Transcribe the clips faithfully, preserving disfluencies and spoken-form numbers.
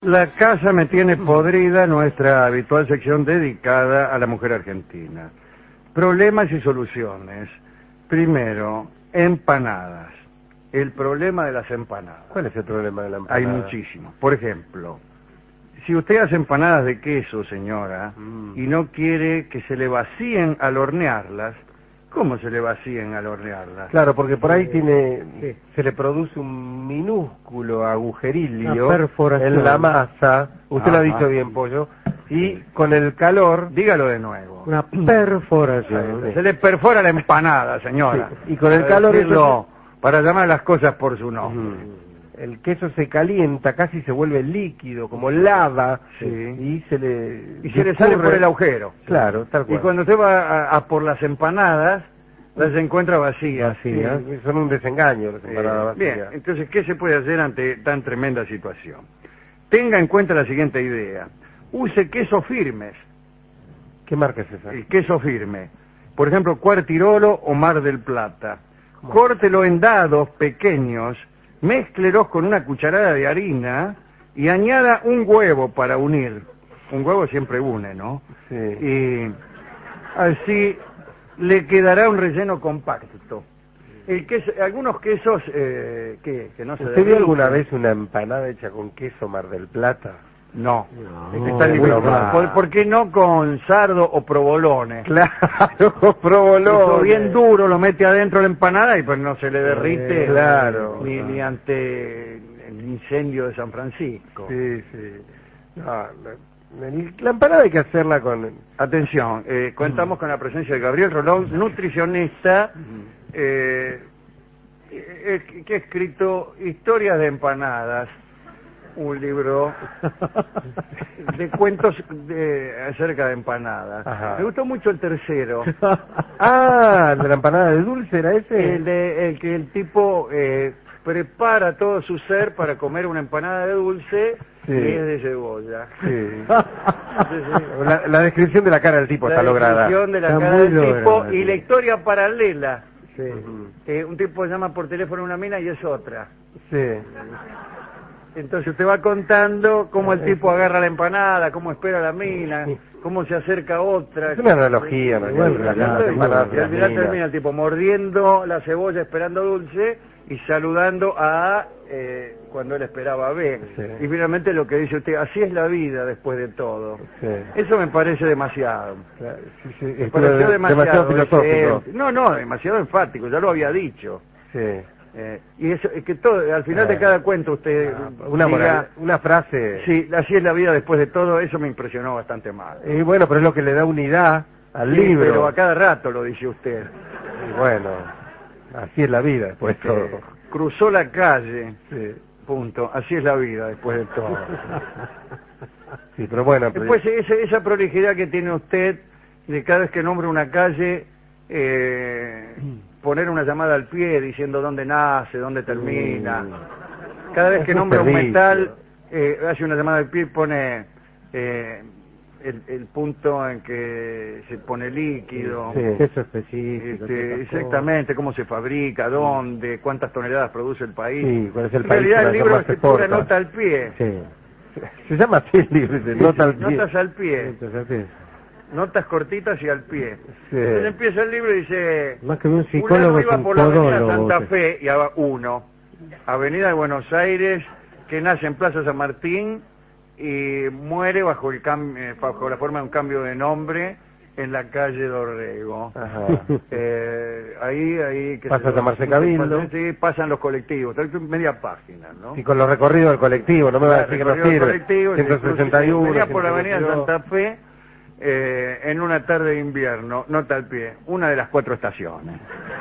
La casa me tiene podrida, nuestra habitual sección dedicada a la mujer argentina. Problemas y soluciones. Primero, empanadas. El problema de las empanadas. ¿Cuál es el problema de la empanada? Hay muchísimos. Por ejemplo, si usted hace empanadas de queso, señora, mm. y no quiere que se le vacíen al hornearlas, ¿cómo se le vacíen al hornearlas? Claro, porque por ahí tiene, sí. se le produce un minúsculo agujerillo en la masa. Usted Ajá. lo ha dicho bien, Pollo. Y con el calor... Dígalo de nuevo. Una perforación. Se le perfora la empanada, señora. Sí. Y con el calor... Decirlo, para llamar las cosas por su nombre. Mm. El queso se calienta, casi se vuelve líquido, como lava, sí. y se le... Y se le sale por el agujero. Claro, tal cual. Y cuando usted va a, a por las empanadas, las encuentra vacías. Vacías. Sí, son un desengaño las empanadas eh, vacías. Bien, entonces, ¿qué se puede hacer ante tan tremenda situación? Tenga en cuenta la siguiente idea. Use queso firmes. ¿Qué marca es esa? El queso firme. Por ejemplo, Cuartirolo o Mar del Plata. Córtelo en dados pequeños, mézclelos con una cucharada de harina y añada un huevo para unir. Un huevo siempre une, ¿no? Sí. Y así le quedará un relleno compacto. El queso, algunos quesos eh, que, que no se ¿Usted vio alguna vez una empanada hecha con queso Mar del Plata? No, no está difícil. ¿Por, ¿Por qué no con sardo o provolone? Claro, provolone. Eso bien duro, lo mete adentro de la empanada y pues no se le derrite, eh, claro, ni, no. ni ante el incendio de San Francisco. Sí, sí. No, la, la empanada hay que hacerla con... Atención, eh, contamos mm. con la presencia de Gabriel Rolón, nutricionista, eh, eh, que ha escrito Historias de Empanadas. Un libro de cuentos de, acerca de empanadas. Ajá. Me gustó mucho el tercero. Ah, ¿de la empanada de dulce era ese? El, de, el que el tipo eh, prepara todo su ser para comer una empanada de dulce, sí. Y es de cebolla. Sí. Entonces, la, la descripción de la cara del tipo la está lograda. La descripción de la está cara del lograda, tipo sí. Y la historia paralela. Sí. Eh, un tipo llama por teléfono a una mina y es otra. Sí. Entonces usted va contando cómo el tipo agarra la empanada, cómo espera la mina, cómo se acerca a otra. Es una analogía, ¿no? Bueno, y al final termina el tipo mordiendo la cebolla esperando dulce y saludando a A eh, cuando él esperaba a B. Sí. Y finalmente lo que dice usted, así es la vida después de todo. Sí. Eso me parece demasiado. Claro, sí, sí. Me pareció demasiado, demasiado filosófico. Ese, no, no, demasiado enfático, ya lo había dicho. Sí. Eh, y eso es que todo, al final de cada cuento usted una, diga, moral, una frase, sí, así es la vida después de todo, eso me impresionó bastante mal. Y bueno, pero es lo que le da unidad al sí, libro. Pero a cada rato lo dice usted. Y bueno, así es la vida después de todo. Cruzó la calle, sí. Punto, así es la vida después de todo. Sí, pero bueno. Pero... Después esa, esa prolijidad que tiene usted de cada vez que nombra una calle, eh, poner una llamada al pie diciendo dónde nace, dónde termina. Cada vez que nombra un metal, eh, hace una llamada al pie y pone eh, el, el punto en que se pone líquido. Sí, eso específico. Este, exactamente, cómo se fabrica, dónde, cuántas toneladas produce el país. Sí, cuál es el en país. realidad el libro es pura nota al pie. Sí. Se llama así el libro, nota al pie. Notas al pie. Entonces, notas cortitas y al pie. Sí. Entonces empieza el libro y dice, más que un psicólogo iba por la avenida Santa Fe, y uno, Avenida de Buenos Aires, que nace en Plaza San Martín y muere bajo el cam bajo la forma de un cambio de nombre en la calle Dorrego. Ajá. Eh, ahí, ahí... Que pasa a tomarse Cabildo. Sí, pasan los colectivos, media página, ¿no? Y con los recorridos del colectivo, no me va a decir que no sirve. ciento sesenta y uno, venía por la avenida Santa Fe, eh, en una tarde de invierno, nota al pie, una de las cuatro estaciones.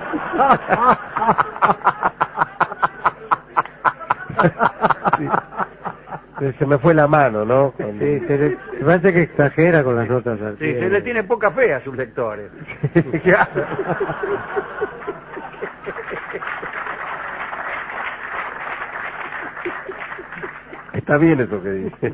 Sí. Se me fue la mano, ¿no? Con... Sí, se, le... se parece que exagera con las notas al pie. Sí, se le tiene poca fe a sus lectores. Está bien eso que dice.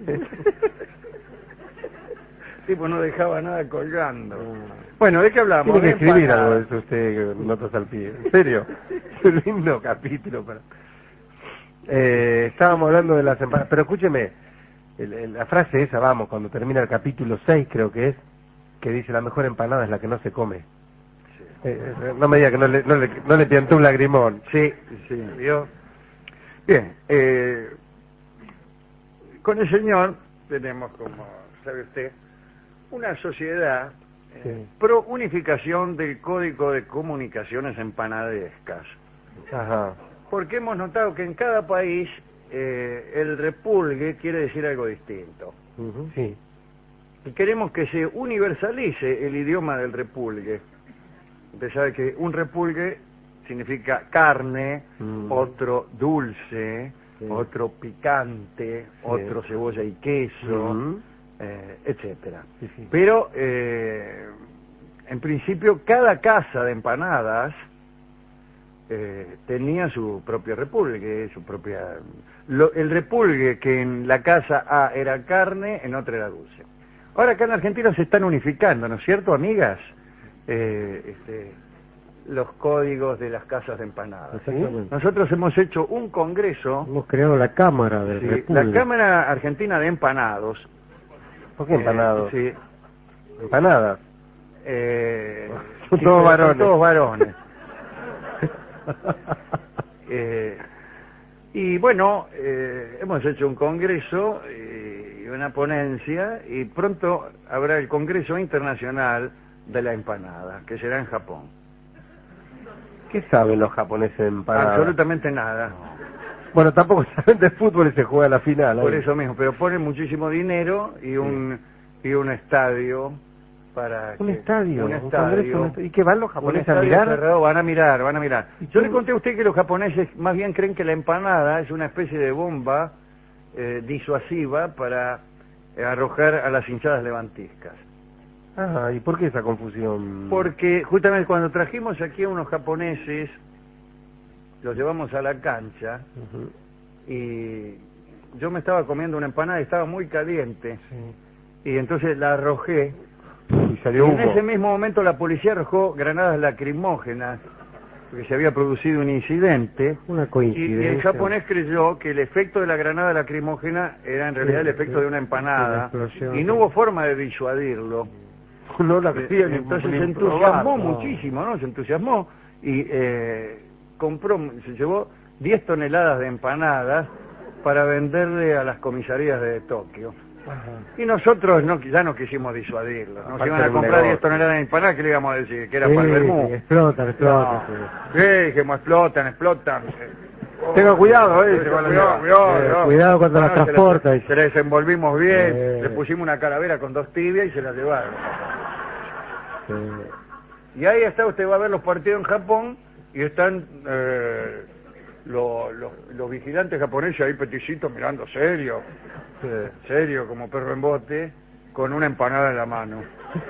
Sí, pues no dejaba nada colgando. Bueno, ¿de qué hablamos? Tiene que escribir algo de eso usted, notas al pie. En serio, es un lindo capítulo para... Eh, estábamos hablando de las empanadas, pero escúcheme, el, el, la frase esa, vamos, cuando termina el capítulo seis, creo que es, que dice la mejor empanada es la que no se come. Sí. Eh, eh, no me diga que no le, no le, no le piantó un lagrimón. Sí, sí, ¿vio? Bien, eh, con el señor tenemos, como sabe usted, una sociedad eh, sí. pro unificación del Código de Comunicaciones Empanadescas. Ajá. Porque hemos notado que en cada país eh, el repulgue quiere decir algo distinto. Uh-huh. Sí. Y queremos que se universalice el idioma del repulgue. Usted sabe que un repulgue significa carne, mm. otro dulce, sí. otro picante, sí. otro cebolla y queso, mm. eh, etcétera. Sí, sí. Pero, eh, en principio, cada casa de empanadas eh, tenía su propio repulgue, su propia... Lo, el repulgue que en la casa A era carne, en otra era dulce. Ahora acá en Argentina se están unificando, ¿no es cierto, amigas? Eh, este, los códigos de las casas de empanadas. ¿Sí? Nosotros hemos hecho un congreso. Hemos creado la Cámara del sí, República. La Cámara Argentina de Empanados. ¿Por qué empanados? Eh, sí. ¿Empanadas? Eh, son, todos varones. son todos varones. eh, y bueno, eh, hemos hecho un congreso y una ponencia y pronto habrá el Congreso Internacional de la Empanada, que será en Japón. ¿Qué saben los japoneses de empanadas? Absolutamente nada. Bueno, tampoco saben de fútbol y se juega la final. Por ahí. eso mismo, pero ponen muchísimo dinero y un sí. y un estadio para un que, estadio, un estadio, un ¿y qué van los japoneses a mirar? Cerrado, van a mirar, van a mirar. Yo le conté a usted que los japoneses más bien creen que la empanada es una especie de bomba eh, disuasiva para eh, arrojar a las hinchadas levantiscas. Ah, ¿y por qué esa confusión? Porque justamente cuando trajimos aquí a unos japoneses, los llevamos a la cancha, uh-huh. y yo me estaba comiendo una empanada y estaba muy caliente, sí. y entonces la arrojé, y salió y humo. en ese mismo momento la policía arrojó granadas lacrimógenas, porque se había producido un incidente, una coincidencia. Y, y el japonés creyó que el efecto de la granada lacrimógena era en realidad sí, el efecto sí, de una empanada, y no hubo forma de disuadirlo. No la quería, entonces se entusiasmó no. muchísimo, ¿no? Se entusiasmó y eh, compró, se llevó diez toneladas de empanadas para venderle a las comisarías de Tokio. Ajá. Y nosotros no, ya no quisimos disuadirlo. Nos iban a comprar diez toneladas de empanadas, ¿qué le íbamos a decir? Que era sí, para el vermú. Sí, explotan, explotan. No. Sí, sí dijimos, explotan, explotan. Oh, Tenga cuidado, eh. Cuidado, cuidado, cuidado, eh, cuidado cuando bueno, la transporta. Se la, se la desenvolvimos bien, eh. le pusimos una calavera con dos tibias y se la llevaron. Sí. Y ahí está, usted va a ver los partidos en Japón y están eh, los, los, los vigilantes japoneses ahí peticitos mirando serio, sí. serio como perro en bote, con una empanada en la mano.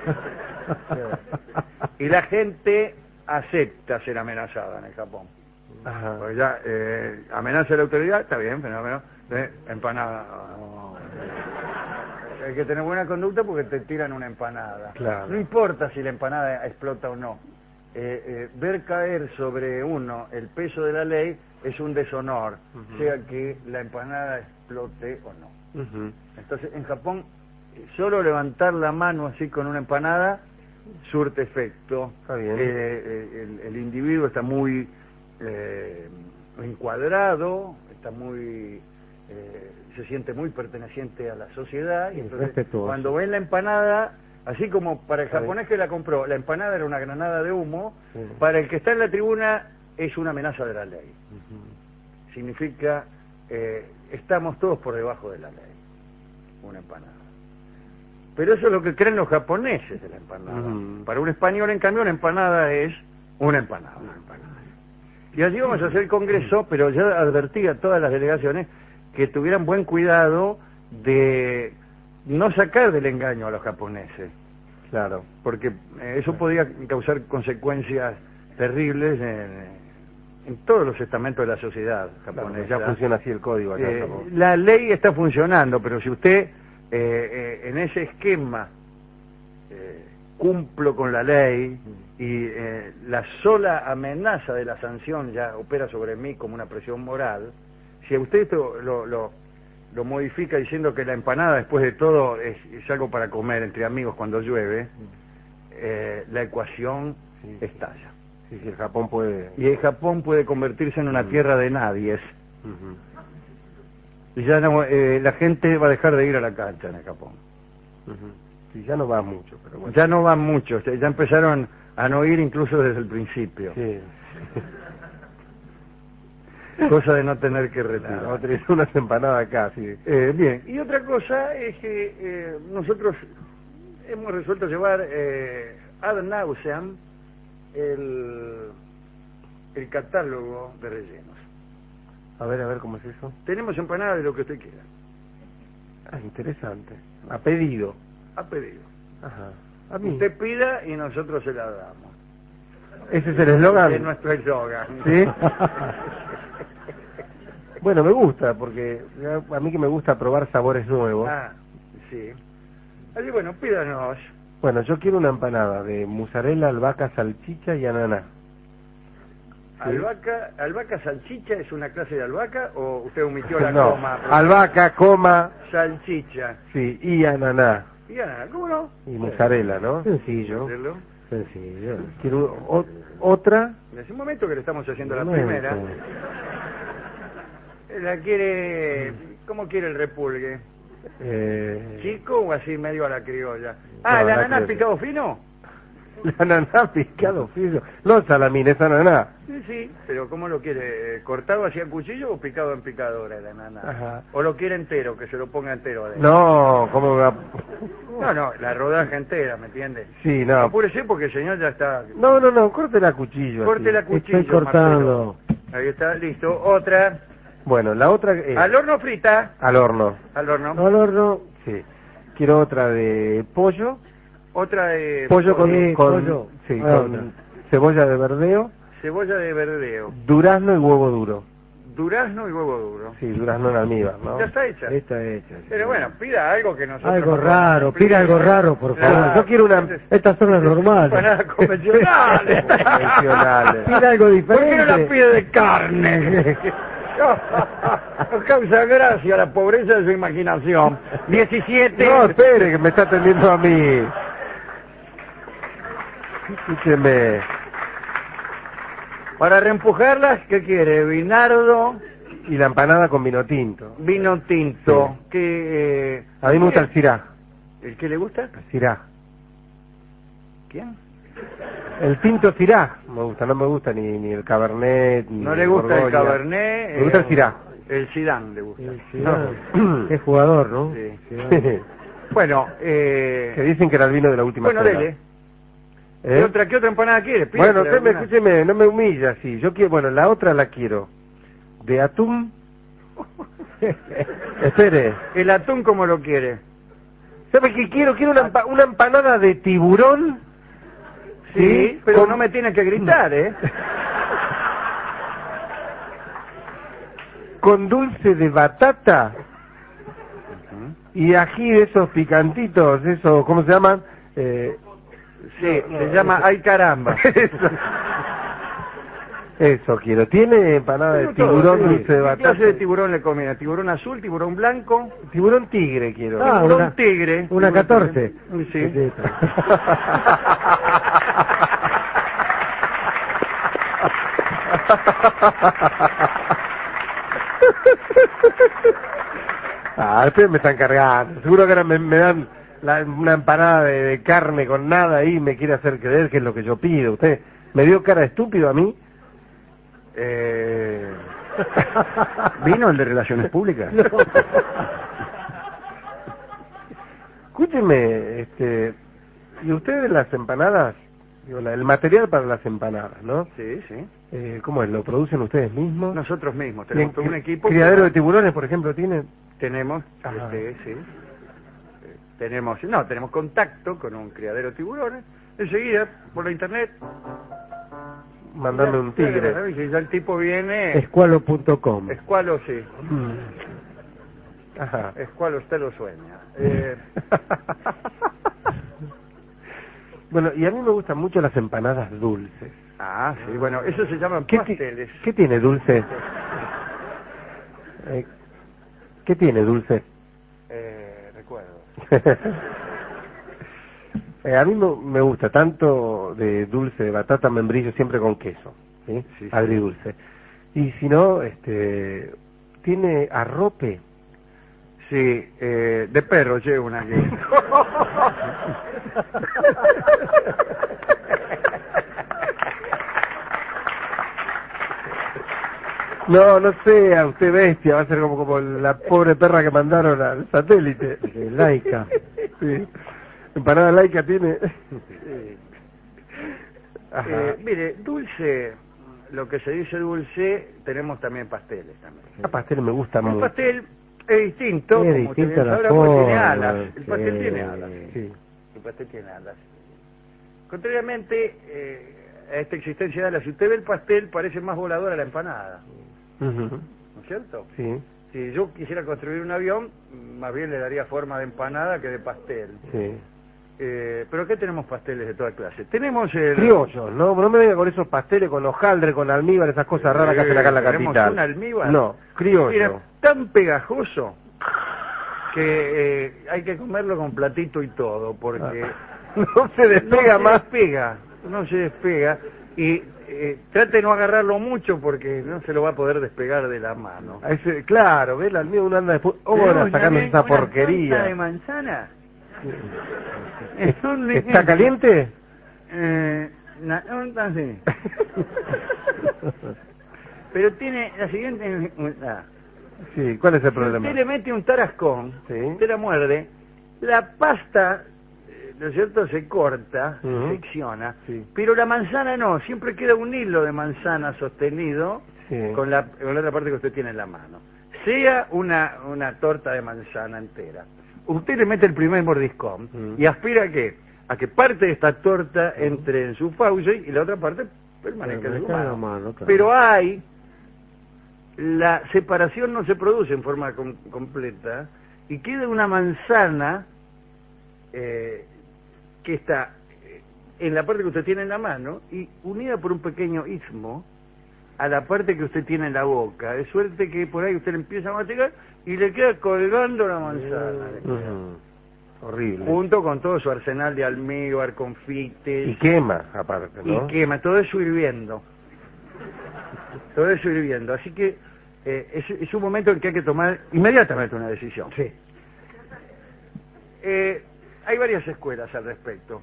Sí. Y la gente acepta ser amenazada en el Japón. Ajá. Pues ya eh, amenaza a la autoridad, está bien, fenómeno, eh, empanada. Oh. Hay que tener buena conducta porque te tiran una empanada. Claro. No importa si la empanada explota o no. Eh, eh, ver caer sobre uno el peso de la ley es un deshonor, uh-huh. sea que la empanada explote o no. Uh-huh. Entonces, en Japón, solo levantar la mano así con una empanada surte efecto. Está bien. Eh, el, el individuo está muy eh, encuadrado, está muy... Eh, se siente muy perteneciente a la sociedad y entonces cuando ven la empanada, así como para el japonés que la compró, la empanada era una granada de humo, sí. para el que está en la tribuna es una amenaza de la ley. Uh-huh. Significa, eh, estamos todos por debajo de la ley, una empanada. Pero eso es lo que creen los japoneses de la empanada. Uh-huh. Para un español, en cambio, una empanada es una empanada. Una empanada. Y allí vamos a hacer el congreso, pero ya advertí a todas las delegaciones que tuvieran buen cuidado de no sacar del engaño a los japoneses. Claro. Porque eh, eso podía causar consecuencias terribles en, en todos los estamentos de la sociedad japonesa. Claro, ya funciona así el código acá. Eh, la ley está funcionando, pero si usted eh, eh, en ese esquema eh, cumplo con la ley y eh, la sola amenaza de la sanción ya opera sobre mí como una presión moral, si a usted esto lo, lo, lo modifica diciendo que la empanada, después de todo, es, es algo para comer entre amigos cuando llueve, eh, la ecuación Sí. estalla. Sí, sí, el Japón puede... Y el Japón puede convertirse en una Mm. tierra de nadies. Ujú. Y ya no, eh, la gente va a dejar de ir a la cancha en el Japón. Ujú. Sí, ya no va mucho, pero bueno. Ya no van muchos, ya empezaron a no ir incluso desde el principio. Sí. Cosa de no tener que Claro, retirar. vamos a tener unas empanadas acá, sí. Eh, bien, y otra cosa es que eh, nosotros hemos resuelto llevar eh, ad nauseam el, el catálogo de rellenos. A ver, a ver, ¿cómo es eso? Tenemos empanadas de lo que usted quiera, Ah, interesante. A pedido. a pedido. Ajá. A mí. Usted pida y nosotros se la damos. ¿Ese es el eslogan? Es nuestro eslogan. ¿Sí? Bueno, me gusta, porque a mí que me gusta probar sabores nuevos. Ah, sí. Así bueno, pídanos. Bueno, yo quiero una empanada de mozzarella, albahaca, salchicha y ananá. ¿Sí? Albahaca, albahaca salchicha es una clase de albahaca o usted omitió la No, coma. albahaca, coma, Salchicha. sí, y ananá. Y ya, ¿cómo no? Y mozzarella, ¿no? Sencillo. Hacerlo. Sencillo. Quiero o- otra. En ese momento que le estamos haciendo la Momento. primera, la quiere, ¿cómo quiere el repulgue? Eh, ¿Chico o así medio a la criolla? Ah, No, ¿el la ananá criolla. picado fino? el ananá picado fino. No, salamín, es ananá. Sí, sí, pero ¿cómo lo quiere? ¿Cortado así a cuchillo o picado en picadora el ananá? Ajá. ¿O lo quiere entero, que se lo ponga entero adentro? No, ¿cómo me va? No, no, la rodaja entera, ¿me entiende? Sí, no. Apúrese porque el señor ya está... No, no, no, corte la cuchillo. Corte así. la cuchillo, Estoy cortando. Marcelo. Ahí está, listo. Otra. Bueno, la otra es... Al horno frita. Al horno. Al horno. No, al horno. Sí. Quiero otra de pollo. Otra de... Pollo con, Sí, con, pollo. sí, Ah, con otra. cebolla de verdeo, Cebolla de verdeo. durazno y huevo duro. Durazno y huevo duro. Sí, durazno en almíbar, ¿no? Ya está hecha. Está hecha. sí. Pero bueno, pida algo que nosotros... Algo no raro, podemos pida algo cumplir. raro, por Claro. favor. Yo quiero una... Estas son las normales. Empanadas convencionales. Convencionales. Pida algo ¿Por diferente. qué no la pide de carne? Nos causa gracia la pobreza de su imaginación. diecisiete. No, espere, que me está atendiendo a mí. Escúcheme. Para reempujarlas, ¿qué quiere? Vinardo, Y la empanada con vino tinto. vino tinto. Que, eh, A mí me gusta el cirá. ¿El que le gusta? El cirá. ¿Quién? El tinto cirá. Me gusta, no me gusta ni, ni el cabernet. Ni No le gusta el Borgoña. cabernet. Me gusta eh, el cirá. El Zidane le gusta. Sí, sí, ah, Qué jugador, ¿no? Sí. Sí. Bueno, Que eh, dicen que era el vino de la última bueno, cena. dele. ¿Eh? ¿Qué otra, ¿Qué otra empanada quiere? Pida Bueno, para usted me, alguna. escúcheme, no me humilla así. Yo quiero, bueno, la otra la quiero. De atún. Espere. El atún como lo quiere. ¿Sabe qué quiero? Quiero una, empa- una empanada de tiburón. Sí, pero con- no me tiene que gritar, ¿eh? Con dulce de batata y ají de esos picantitos, esos, ¿cómo se llaman? Eh, Sí, se llama Ay Caramba. eso. Eso quiero. ¿Tiene empanada de Tengo todo, tiburón sí. dulce de ¿Qué batata? clase de tiburón le conviene? ¿Tiburón azul, tiburón blanco? Tiburón tigre quiero. Ah, tiburón una- tigre. Una Tiburón catorce. tigre. Sí. Ah, ustedes me están cargando. Seguro que ahora me, me dan la- una empanada de, de carne con nada ahí y me quiere hacer creer que es lo que yo pido. Usted me dio cara de estúpido a mí. Eh... ¿Vino el de Relaciones Públicas? Escúcheme, este, y ustedes las empanadas, digo, la- el material para las empanadas, ¿no? Sí, sí. Eh, ¿Cómo es? ¿Lo producen ustedes mismos? Nosotros mismos Bien, tenemos todo un cri- equipo. ¿Criadero de que- tiburones, por ejemplo, tienen? Tenemos, Ajá. este, sí. Eh, Tenemos, no, tenemos contacto con un criadero de tiburones. Enseguida, por la internet. Mandame un tigre. Claro, y ya el tipo viene. Escualo punto com. Escualo, sí. Mm. Ajá. Escualo, usted lo sueña. Eh, Bueno, y a mí me gustan mucho las empanadas dulces. ah, sí, bueno, eso se llaman ¿Qué, ti- pasteles. ¿Qué tiene dulce? Eh, ¿Qué tiene, dulce? Eh, recuerdo. eh, a mí me, me gusta tanto de dulce de batata, membrillo siempre con queso, ¿sí? Sí, sí. Agridulce. Y si no, este, ¿tiene arrope? Sí, eh, de perro llevo una aquí. No, no sea usted bestia, va a ser como, como la pobre perra que mandaron al satélite. De Laica. Sí. Empanada laica tiene. Sí. Ajá. Eh, mire, dulce, lo que se dice dulce, tenemos también pasteles también. El pastel me gusta El mucho. pastel es distinto, Es como usted distinta bien la sabrá, porque tiene forma, alas. El pastel sí. tiene alas. Sí. El pastel tiene alas. Contrariamente eh, a esta existencia de alas, si usted ve el pastel, parece más voladora la empanada. Ujú. ¿No es cierto? Sí, Si yo quisiera construir un avión, más bien le daría forma de empanada que de pastel. sí. Eh, ¿Pero qué tenemos pasteles de toda clase? Tenemos el... Criollos, ¿no? No me venga con esos pasteles, con hojaldre, con almíbar, esas cosas raras que hacen acá en la ¿Tenemos capital. un almíbar? No, criollo. Mira, tan pegajoso que eh, hay que comerlo con platito y todo, porque No se despega no más. se despega, no se despega, y eh, trate de no agarrarlo mucho porque no se lo va a poder despegar de la mano. A ese- claro, ve, el almíbar uno anda después, oh, Tenemos ahora sacando también esa una porquería. torta de manzana. Es un ¿Está ejemplo. caliente? Eh, na- no, no sé. Pero tiene la siguiente... ah. Sí, ¿cuál es el Si problema? usted le mete un tarascón, Sí. usted la muerde, la pasta, eh, ¿no es cierto?, se corta, Ujú. se secciona, Sí. pero la manzana no, siempre queda un hilo de manzana sostenido Sí. con la, con la otra parte que usted tiene en la mano. Sea una, una torta de manzana entera. Usted le mete el primer mordiscón Mm. y aspira a que, a que parte de esta torta entre en su fauce y la otra parte permanezca en su Permanezca en la mano. mano, claro. Pero hay, la separación no se produce en forma com- completa y queda una manzana eh, que está eh, en la parte que usted tiene en la mano y unida por un pequeño istmo a la parte que usted tiene en la boca, de suerte que por ahí usted le empieza a masticar y le queda colgando la manzana, le queda. Ujú. Horrible. Junto con todo su arsenal de almíbar, confites Y quema, aparte, y ¿no? quema, todo eso hirviendo, todo eso hirviendo, así que eh, es, es un momento en que hay que tomar inmediatamente una decisión. Sí. Eh, hay varias escuelas al respecto.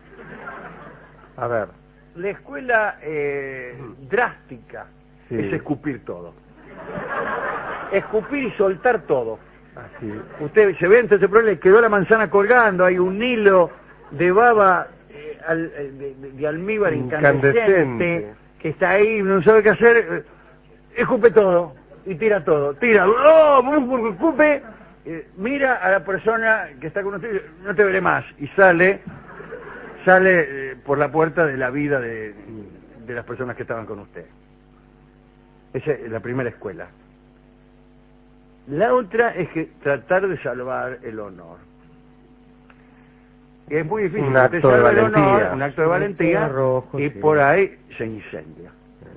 A ver. La escuela eh, drástica Sí. es escupir todo. Escupir y soltar todo. Así. Usted se ve entonces ese problema, le quedó la manzana colgando, hay un hilo de baba eh, al- eh, de, de- de almíbar incandescente, Incandescente. que está ahí, no sabe qué hacer, eh, escupe todo y tira todo, tira, ¡oh! Escupe, eh, mira a la persona que está con usted, y dice, no te veré más, y sale, sale eh, por la puerta de la vida de, de las personas que estaban con usted. Esa es la primera escuela. La otra es que tratar de salvar el honor. Es muy difícil. Un Usted acto de salva el valentía. honor, un acto de Un valentía, acto rojo, y sí. por ahí se incendia.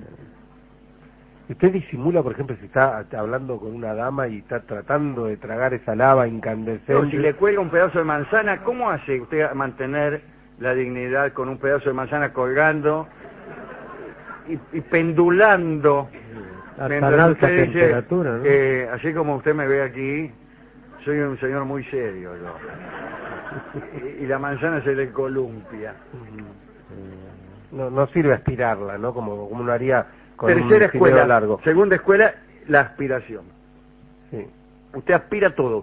Usted disimula, por ejemplo, si está hablando con una dama y está tratando de tragar esa lava incandescente. No, si le cuelga un pedazo de manzana, ¿cómo hace usted a mantener la dignidad con un pedazo de manzana colgando y, y pendulando? A Mientras tan alta usted dice, temperatura, ¿no? eh, así como usted me ve aquí, soy un señor muy serio yo. Y, y la manzana se le columpia. No, no sirve aspirarla, ¿no? Como, como uno haría con Tercera un filero escuela, largo. segunda escuela, la aspiración. Sí. Usted aspira todo.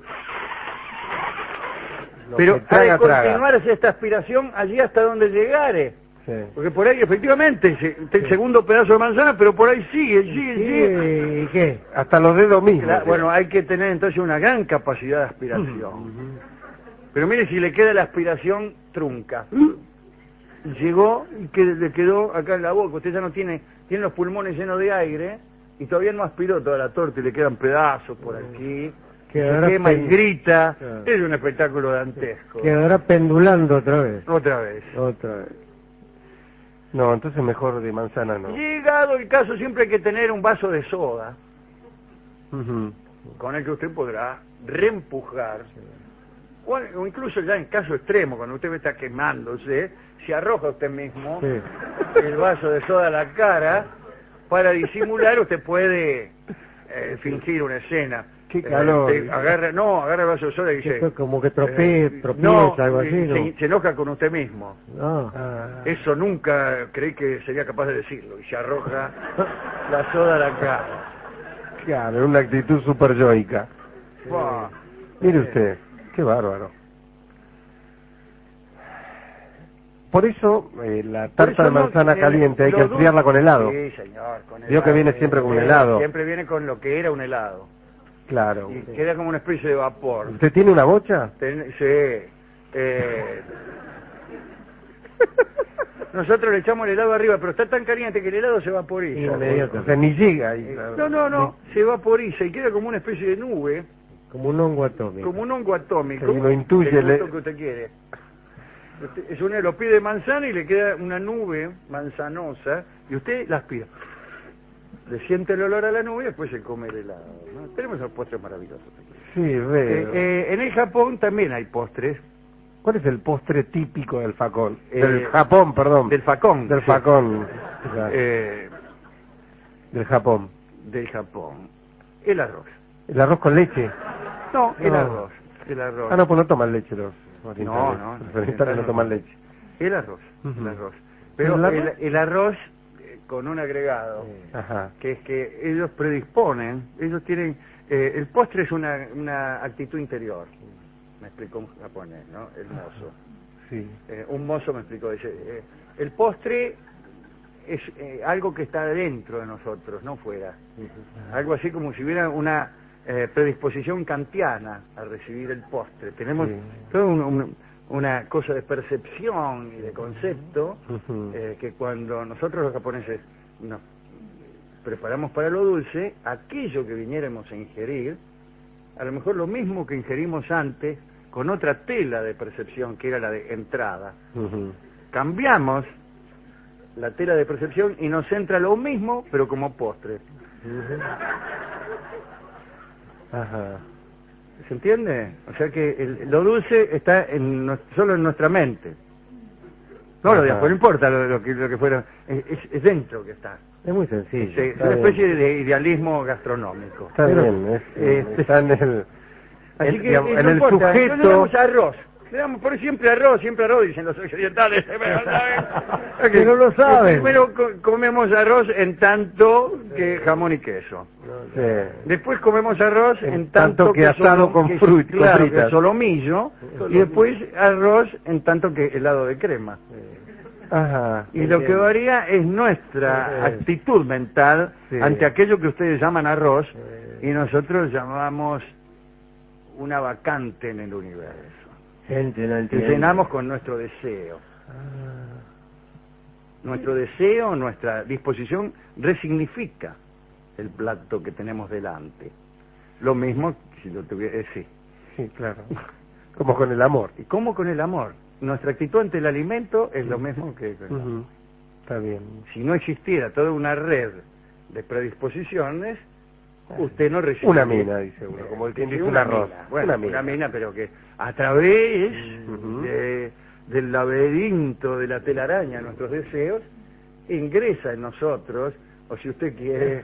Lo Pero que ha traga, de traga. continuarse esta aspiración allí hasta donde llegare. Sí. Porque por ahí efectivamente se- está el segundo pedazo de manzana, pero por ahí sigue, sigue, sigue. ¿Y qué? Hasta los dedos mismos. La- sí. bueno, hay que tener entonces una gran capacidad de aspiración. Pero mire si le queda la aspiración trunca. Llegó y que le quedó acá en la boca. Usted ya no tiene, tiene los pulmones llenos de aire y todavía no aspiró toda la torta y le quedan pedazos por aquí. Quedará Se quema y pen- grita. Claro. Es un espectáculo dantesco. Quedará pendulando otra vez. Otra vez. Otra vez. No, entonces mejor de manzana no. Llegado el caso, siempre hay que tener un vaso de soda. Ujú. con el que usted podrá reempujar, o, o incluso ya en caso extremo, cuando usted está quemándose, se arroja usted mismo Sí. el vaso de soda a la cara, para disimular usted puede eh, fingir una escena. Qué calor. Eh, te agarra, no, agarra el vaso de soda y dice... Esto es como que trope- eh, tropieza, no, algo así, ¿no? Se, se enoja con usted mismo. No. Ah, Eso nunca creí que sería capaz de decirlo. Y se arroja la soda a la cara. claro, en una actitud super yoica. Buah. Mire usted, qué bárbaro. Por eso, eh, la Por tarta eso de no- manzana el- caliente hay lo que dulce- enfriarla con helado. Sí, señor, con helado. Vio que viene siempre con un Eh, helado. Siempre viene con lo que era un helado. Claro. Y queda como una especie de vapor. ¿Usted tiene una bocha? Ten- sí. Eh, nosotros le echamos el helado arriba, pero está tan caliente que el helado se vaporiza. Inmediato. O sea, ni llega ahí. Eh, No, no, no, se vaporiza y queda como una especie de nube, Como un hongo atómico. como un hongo atómico. Sí, lo intuye, del le- gusto que usted quiere. Usted, es una, lo pide manzana y le queda una nube manzanosa y usted la aspira. Le siente el olor a la nube y después se come el helado, ¿no? Tenemos unos postres maravillosos aquí. Sí, veo. Eh, eh, en el Japón también hay postres. ¿Cuál es el postre típico del facón? Eh, del Japón, perdón. Del facón. Del sí. facón. Ya. Eh, Del Japón. del Japón. El arroz. ¿El arroz con leche? No, el No. arroz. El arroz. Ah, no, pues no toman leche los No, orientales. no. Los orientales no toman leche. El arroz. Ujú. El arroz. Pero ¿El el, arroz? el arroz eh, con un agregado, Ajá. que es que ellos predisponen, ellos tienen... eh, el postre es una, una actitud interior. Me explicó un japonés, ¿no? El mozo. Sí. Eh, un mozo me explicó, dice, eh, el postre es eh, algo que está dentro de nosotros, no fuera. Algo así como si hubiera una eh, predisposición kantiana a recibir el postre. Tenemos Sí. toda un- un- una cosa de percepción y de concepto Ujú. eh, que cuando nosotros los japoneses nos preparamos para lo dulce, aquello que viniéramos a ingerir, a lo mejor lo mismo que ingerimos antes, con otra tela de percepción que era la de entrada. Ujú. Cambiamos la tela de percepción y nos entra lo mismo, pero como postre. Ajá. ¿Se entiende? O sea que el- lo dulce está en nues- solo en nuestra mente. No, lo de Ajá. afuera no importa lo, lo que, lo que fuera, es, es- es dentro que está. Es muy sencillo. Es, es está una bien. especie de idealismo gastronómico. Está Pero, bien, es, este- está en el, Así en, que digamos, eh, en no el importa, no le sujeto. damos arroz. Le damos por siempre arroz, siempre arroz, dicen los occidentales. Es que no lo saben. Primero co- comemos arroz en tanto que jamón y queso. Sí. Después comemos arroz en, En tanto que solo- asado con que- fruit- con claro, fritas. que solomillo, y después arroz en tanto que helado de crema. Ajá. Y lo que varía es nuestra Sí. actitud mental Sí. ante aquello que ustedes llaman arroz y nosotros llamamos una vacante en el universo. Gente no Que entiende. llenamos con nuestro deseo. Ah, Nuestro deseo, nuestra disposición resignifica el plato que tenemos delante. Lo mismo si lo tuviera, eh, sí. sí, claro. Como con el amor. ¿Y cómo con el amor? Nuestra actitud ante el alimento es lo mismo que con el amor. Ujú. Está bien. Si no existiera toda una red de predisposiciones, usted no recibe Una mina, dice uno, como el quien Sí, dice un una arroz. mina. Bueno, Una una mina. mina. pero que a través Ujú. de- del laberinto de la telaraña de nuestros deseos, ingresa en nosotros, o si usted quiere,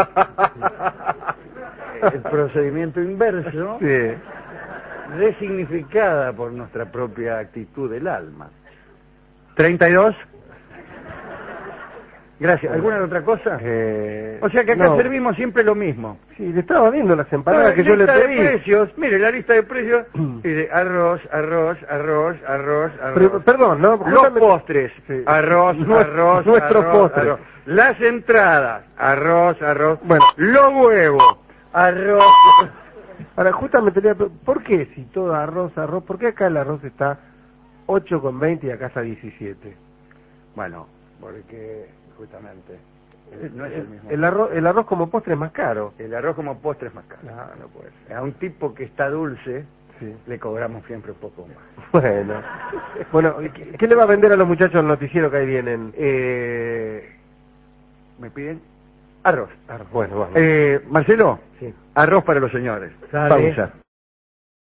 el procedimiento inverso, Sí. resignificada por nuestra propia actitud del alma. ¿treinta y dos? Gracias. ¿Alguna otra cosa? Eh, O sea que acá no. servimos siempre lo mismo. Sí, le estaba viendo las empanadas Toda que yo le lista de pedí. precios, mire, la lista de precios, mire, arroz, arroz, arroz, arroz, arroz. Pero, perdón, ¿no? Los Justamente- postres, Sí. arroz, Nuestro- arroz, nuestros arroz, postres. arroz. Las entradas, arroz, arroz. Bueno. Los huevos, arroz. Ahora, justamente, le iba a pre- ¿por qué si todo arroz, arroz? ¿Por qué acá el arroz está ocho con veinte y acá está diecisiete? Bueno, porque justamente eh, no es el mismo. El arroz, el arroz como postre es más caro. El arroz como postre es más caro. No, no puede ser. A un tipo que está dulce, Sí. le cobramos siempre un poco más. Bueno, bueno, ¿qué, qué le va a vender a los muchachos el noticiero que ahí vienen? Eh, ¿Me piden? Arroz. Arroz. Bueno, vamos. Eh, Marcelo, Sí. arroz para los señores. Sale. Pausa.